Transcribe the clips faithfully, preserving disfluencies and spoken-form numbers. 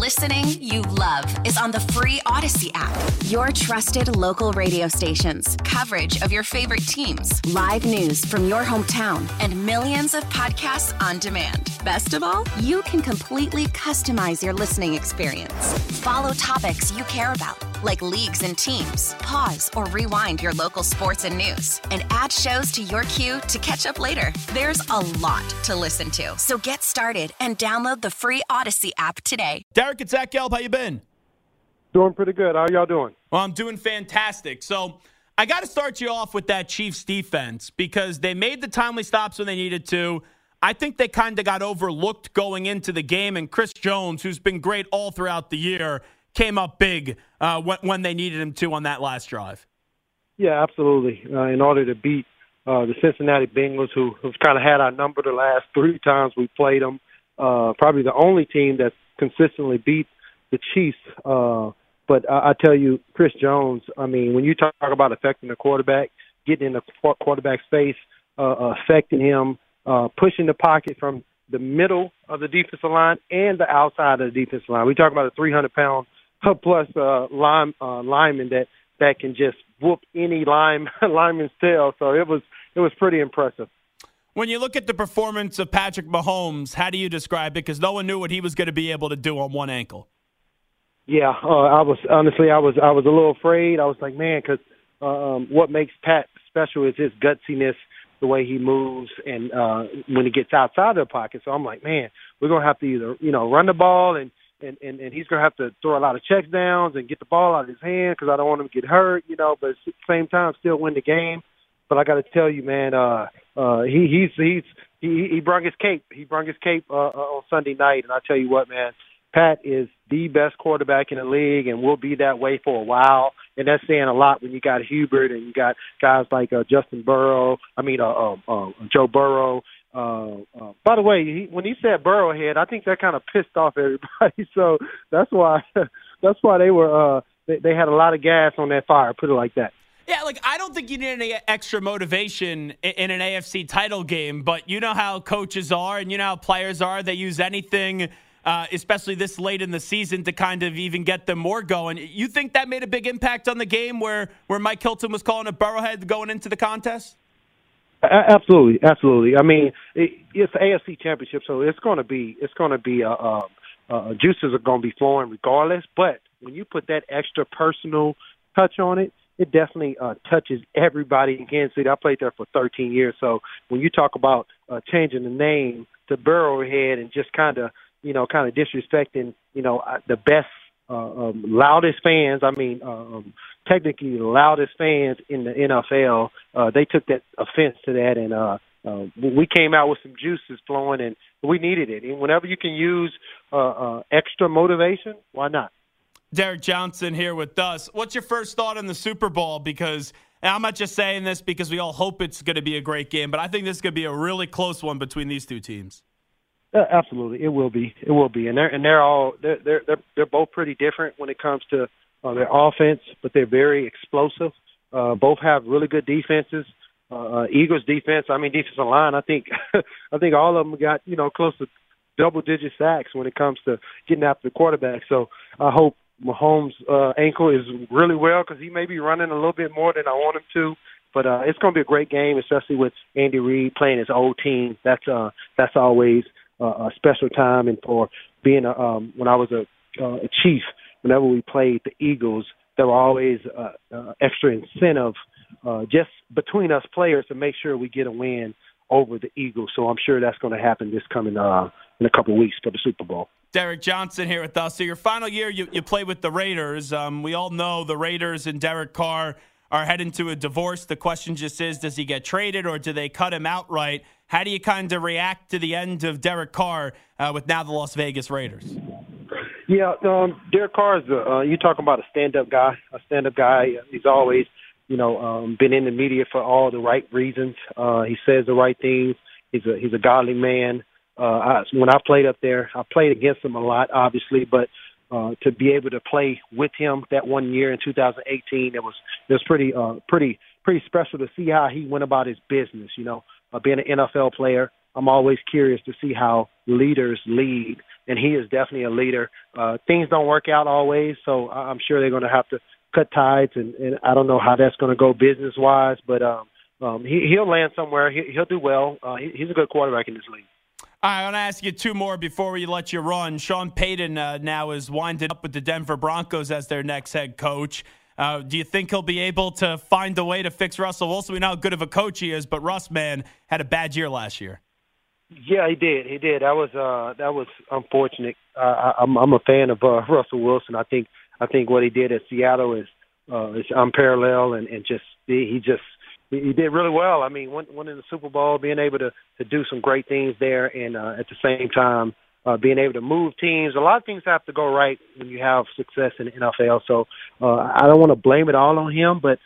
Listening you love is on the free Odyssey app. Your trusted local radio stations, coverage of your favorite teams, live news from your hometown, and millions of podcasts on demand. Best of all, you can completely customize your listening experience. Follow topics you care about, like leagues and teams. Pause or rewind your local sports and news, and add shows to your queue to catch up later. There's a lot to listen to, so get started and download the free Odyssey app today. Derek, it's Zach Gelb. How you been? Doing pretty good. How y'all doing? Well, I'm doing fantastic. So I got to start you off with that Chiefs defense because they made the timely stops when they needed to. I think they kind of got overlooked going into the game, and Chris Jones, who's been great all throughout the year, came up big uh, when, when they needed him to on that last drive. Yeah, absolutely. Uh, in order to beat uh, the Cincinnati Bengals, who have kind of had our number the last three times we played them, uh, probably the only team that's consistently beat the Chiefs. Uh, but I, I tell you, Chris Jones, I mean, when you talk about affecting the quarterback, getting in the quarterback space, uh, affecting him, uh, pushing the pocket from the middle of the defensive line and the outside of the defensive line. We talk about a three hundred pound plus uh, line, uh, lineman that, that can just whoop any line, lineman's tail. So it was it was pretty impressive. When you look at the performance of Patrick Mahomes, how do you describe it? Because no one knew what he was going to be able to do on one ankle. Yeah, uh, I was honestly, I was I was a little afraid. I was like, man, because um, what makes Pat special is his gutsiness, the way he moves, and uh, when he gets outside of the pocket. So I'm like, man, we're gonna have to either you know run the ball and and and, and he's gonna have to throw a lot of check downs and get the ball out of his hand because I don't want him to get hurt, you know. But at the same time, still win the game. But I got to tell you, man, uh, uh, he he's he's he he brung his cape. He brung his cape uh, on Sunday night, and I tell you what, man, Pat is the best quarterback in the league, and will be that way for a while. And that's saying a lot when you got Hubert and you got guys like uh, Justin Burrow. I mean, uh, uh, uh, Joe Burrow. Uh, uh, by the way, he, when he said Burrowhead, I think that kind of pissed off everybody. So that's why that's why they were uh, they, they had a lot of gas on that fire. Put it like that. Yeah, like, I don't think you need any extra motivation in an A F C title game, but you know how coaches are and you know how players are. They use anything, uh, especially this late in the season, to kind of even get them more going. You think that made a big impact on the game where, where Mike Hilton was calling it Burrowhead going into the contest? Absolutely, absolutely. I mean, it, it's the A F C Championship, so it's going to be it's going to be uh, uh, uh, juices are going to be flowing regardless. But when you put that extra personal touch on it, it definitely uh, touches everybody in Kansas City. I played there for thirteen years, so when you talk about uh, changing the name to Burrowhead and just kind of, you know, kind of disrespecting, you know, uh, the best, uh, um, loudest fans, I mean, um, technically the loudest fans in the N F L, uh, they took that offense to that, and uh, uh, we came out with some juices flowing, and we needed it. And whenever you can use uh, uh, extra motivation, why not? Derek Johnson here with us. What's your first thought on the Super Bowl? Because and I'm not just saying this because we all hope it's going to be a great game, but I think this is going to be a really close one between these two teams. Uh, absolutely, it will be. It will be, and they're and they're all they're they're they're, they're both pretty different when it comes to uh, their offense, but they're very explosive. Uh, both have really good defenses. Uh, Eagles defense, I mean defensive line. I think I think all of them got you know close to double-digit sacks when it comes to getting after the quarterback. So I hope Mahomes' uh, ankle is really well because he may be running a little bit more than I want him to. But uh, it's going to be a great game, especially with Andy Reid playing his old team. That's uh, that's always uh, a special time. And for being a, um, when I was a, uh, a Chief, whenever we played the Eagles, there were always uh, uh, extra incentive uh, just between us players to make sure we get a win over the Eagles. So I'm sure that's going to happen this coming uh, in a couple of weeks for the Super Bowl. Derek Johnson here with us. So your final year, you, you played with the Raiders. Um, we all know the Raiders and Derek Carr are heading to a divorce. The question just is, does he get traded or do they cut him outright? How do you kind of react to the end of Derek Carr uh, with now the Las Vegas Raiders? Yeah, um, Derek Carr is, a, uh, you're talking about a stand-up guy, a stand-up guy. He's always, you know, um, been in the media for all the right reasons. Uh, he says the right things. He's a, he's a godly man. Uh, I, when I played up there, I played against him a lot, obviously, but uh, to be able to play with him that one year in two thousand eighteen, it was it was pretty uh, pretty pretty special to see how he went about his business. You know, uh, being an N F L player, I'm always curious to see how leaders lead and he is definitely a leader. Uh, things don't work out always, so I'm sure they're going to have to cut ties, and, and I don't know how that's going to go business-wise, but um, um, he, he'll land somewhere. He, he'll do well. Uh, he, he's a good quarterback in this league. All right, I want to ask you two more before we let you run. Sean Payton uh, now is winding up with the Denver Broncos as their next head coach. Uh, do you think he'll be able to find a way to fix Russell Wilson? We know how good of a coach he is, but Russ, man, had a bad year last year. Yeah, he did. He did. That was uh, that was unfortunate. Uh, I, I'm, I'm a fan of uh, Russell Wilson. I think I think what he did at Seattle is uh, is unparalleled, and, and just he just he did really well. I mean, winning the Super Bowl, being able to, to do some great things there, and uh, at the same time uh, being able to move teams. A lot of things have to go right when you have success in the N F L. So uh, I don't want to blame it all on him, but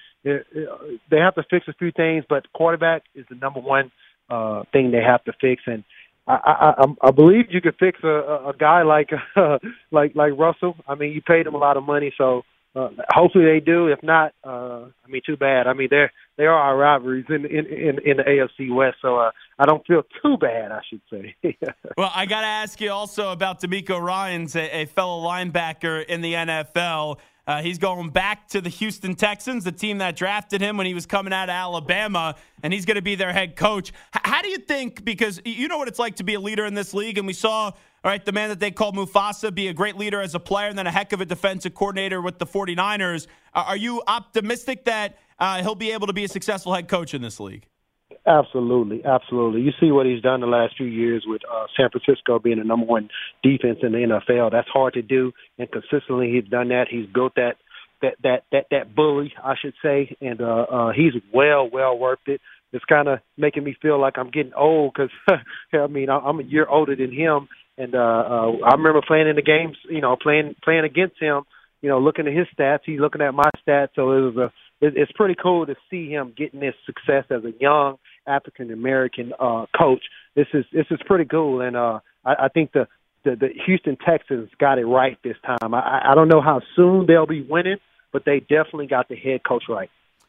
they have to fix a few things. But quarterback is the number one uh, thing they have to fix, and I, I, I believe you could fix a, a guy like uh, like like Russell. I mean, you paid him a lot of money, so uh, hopefully they do. If not, uh, I mean, too bad. I mean, there there are our rivalries in in, in, in the A F C West, so uh, I don't feel too bad, I should say. Well, I got to ask you also about DeMeco Ryans, a, a fellow linebacker in the N F L. Uh, he's going back to the Houston Texans, the team that drafted him when he was coming out of Alabama, and he's going to be their head coach. H- how do you think, because you know what it's like to be a leader in this league, and we saw, all right, the man that they called Mufasa be a great leader as a player and then a heck of a defensive coordinator with the 49ers. Uh, are you optimistic that uh, he'll be able to be a successful head coach in this league? Absolutely, absolutely. You see what he's done the last few years with uh, San Francisco being the number one defense in the N F L. That's hard to do, and consistently he's done that. He's built that that that that, that bully, I should say, and uh, uh, he's well, well worth it. It's kind of making me feel like I'm getting old because, I mean, I'm a year older than him, and uh, uh, I remember playing in the games, you know, playing playing against him, you know, looking at his stats. He's looking at my stats, so it was a it's pretty cool to see him getting this success as a young African American uh, coach. This is this is pretty cool, and uh, I, I think the, the the Houston Texans got it right this time. I, I don't know how soon they'll be winning, but they definitely got the head coach right.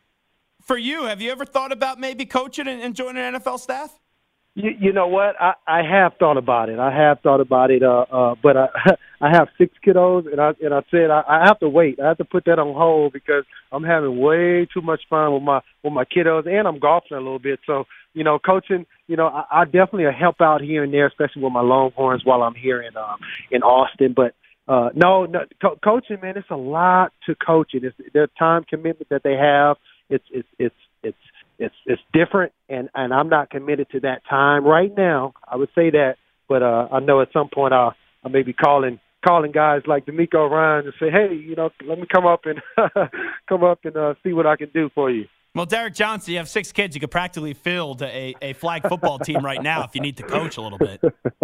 For you, have you ever thought about maybe coaching and, and joining an N F L staff? You, you know what? I, I have thought about it. I have thought about it, uh, uh, but I, I have six kiddos, and I and I said I, I have to wait. I have to put that on hold because I'm having way too much fun with my with my kiddos, and I'm golfing a little bit. So, you know, coaching, you know, I, I definitely help out here and there, especially with my Longhorns while I'm here in um, in Austin. But uh, no, no co- coaching, man, it's a lot to coaching. It's their time commitment that they have. It's it's it's it's It's it's different, and, and I'm not committed to that time right now. I would say that, but uh, I know at some point I'll, I may be calling calling guys like DeMeco Ryans and say, hey, you know, let me come up and come up and uh, see what I can do for you. Well, Derek Johnson, you have six kids. You could practically field a, a flag football team right now if you need to coach a little bit.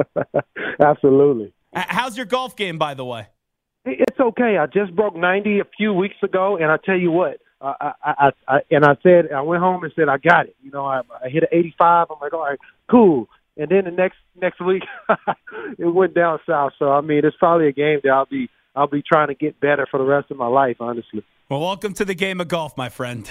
Absolutely. How's your golf game, by the way? It's okay. I just broke ninety a few weeks ago, and I tell you what. Uh, I, I, I, and I said, I went home and said, I got it. You know, I, I hit an eighty-five. I'm like, all right, cool. And then the next next week, it went down south. So I mean, it's probably a game that I'll be I'll be trying to get better for the rest of my life, honestly. Well, welcome to the game of golf, my friend.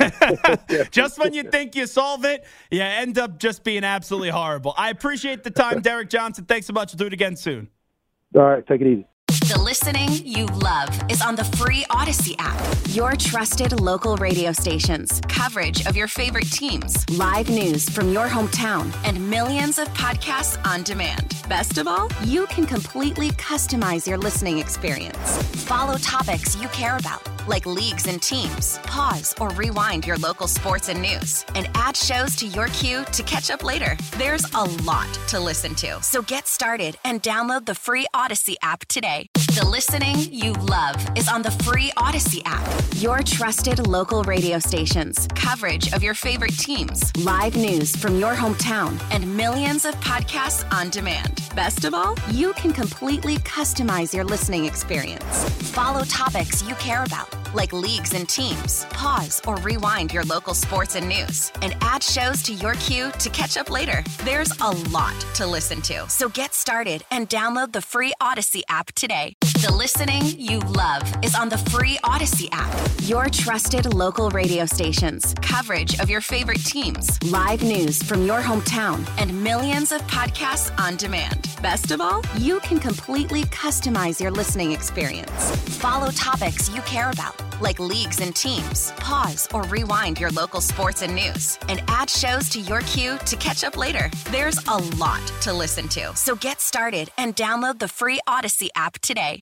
Just when you think you solve it, you end up just being absolutely horrible. I appreciate the time, Derek Johnson. Thanks so much. We'll do it again soon. All right, take it easy. The listening you love is on the free Odyssey app. Your trusted local radio stations, coverage of your favorite teams, live news from your hometown, and millions of podcasts on demand. Best of all, you can completely customize your listening experience. Follow topics you care about, like leagues and teams. Pause or rewind your local sports and news, and add shows to your queue to catch up later. There's a lot to listen to, so get started and download the free Odyssey app today. The listening you love is on the free Odyssey app. Your trusted local radio stations, coverage of your favorite teams, live news from your hometown, and millions of podcasts on demand. Best of all, you can completely customize your listening experience. Follow topics you care about, like leagues and teams, pause or rewind your local sports and news, and add shows to your queue to catch up later. There's a lot to listen to, so get started and download the free Odyssey app today. The listening you love is on the free Odyssey app. Your trusted local radio stations, coverage of your favorite teams, live news from your hometown, and millions of podcasts on demand. Best of all, you can completely customize your listening experience. Follow topics you care about, like leagues and teams, pause or rewind your local sports and news, and add shows to your queue to catch up later. There's a lot to listen to, so get started and download the free Odyssey app today.